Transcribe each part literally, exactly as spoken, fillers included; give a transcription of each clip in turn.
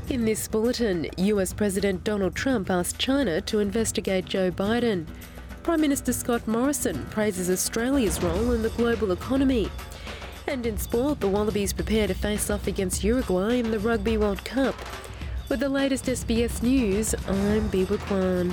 In this bulletin, U S President Donald Trump asked China to investigate Joe Biden. Prime Minister Scott Morrison praises Australia's role in the global economy. And in sport, the Wallabies prepare to face off against Uruguay in the Rugby World Cup. With the latest S B S News, I'm Biwa Kwan.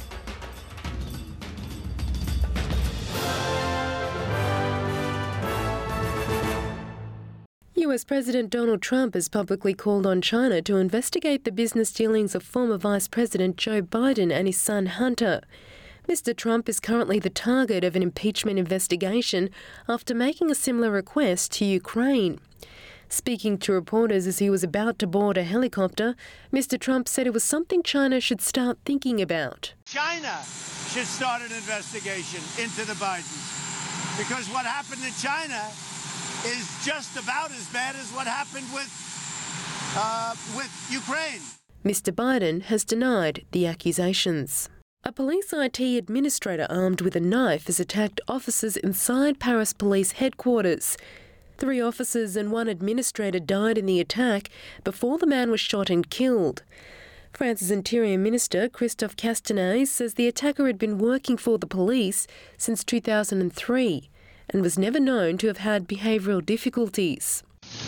U S President Donald Trump has publicly called on China to investigate the business dealings of former Vice President Joe Biden and his son Hunter. Mister Trump is currently the target of an impeachment investigation after making a similar request to Ukraine. Speaking to reporters as he was about to board a helicopter, Mister Trump said it was something China should start thinking about. China should start an investigation into the Bidens, because what happened in China is just about as bad as what happened with uh, with Ukraine. Mister Biden has denied the accusations. A police I T administrator armed with a knife has attacked officers inside Paris Police headquarters. Three officers and one administrator died in the attack before the man was shot and killed. France's Interior Minister Christophe Castaner says the attacker had been working for the police since two thousand three and was never known to have had behavioural difficulties.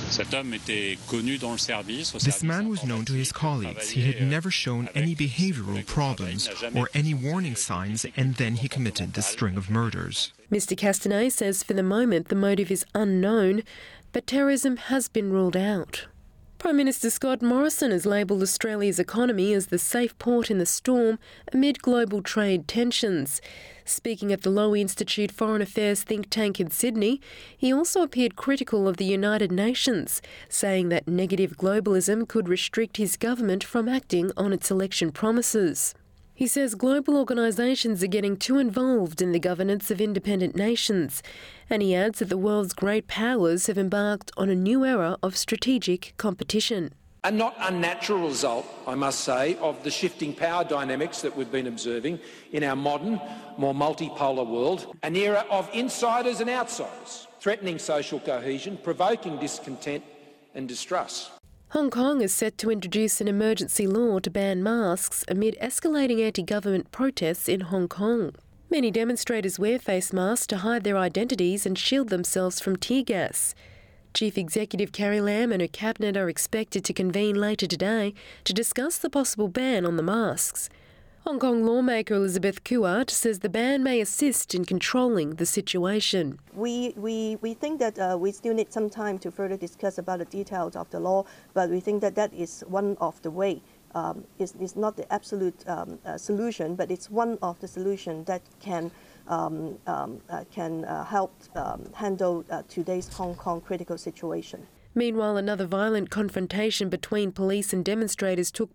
This man was known to his colleagues. He had never shown any behavioural problems or any warning signs, and then he committed this string of murders. Mister Castaner says for the moment the motive is unknown, but terrorism has been ruled out. Prime Minister Scott Morrison has labelled Australia's economy as the safe port in the storm amid global trade tensions. Speaking at the Lowy Institute Foreign Affairs think tank in Sydney, he also appeared critical of the United Nations, saying that negative globalism could restrict his government from acting on its election promises. He says global organisations are getting too involved in the governance of independent nations, and he adds that the world's great powers have embarked on a new era of strategic competition. A not unnatural result, I must say, of the shifting power dynamics that we've been observing in our modern, more multipolar world, an era of insiders and outsiders, threatening social cohesion, provoking discontent and distrust. Hong Kong is set to introduce an emergency law to ban masks amid escalating anti-government protests in Hong Kong. Many demonstrators wear face masks to hide their identities and shield themselves from tear gas. Chief Executive Carrie Lam and her cabinet are expected to convene later today to discuss the possible ban on the masks. Hong Kong lawmaker Elizabeth Kuat says the ban may assist in controlling the situation. We, we, we think that uh, we still need some time to further discuss about the details of the law, but we think that that is one of the way. Um, it's, it's not the absolute um, uh, solution, but it's one of the solutions that can um, um, uh, can uh, help um, handle uh, today's Hong Kong critical situation. Meanwhile, another violent confrontation between police and demonstrators took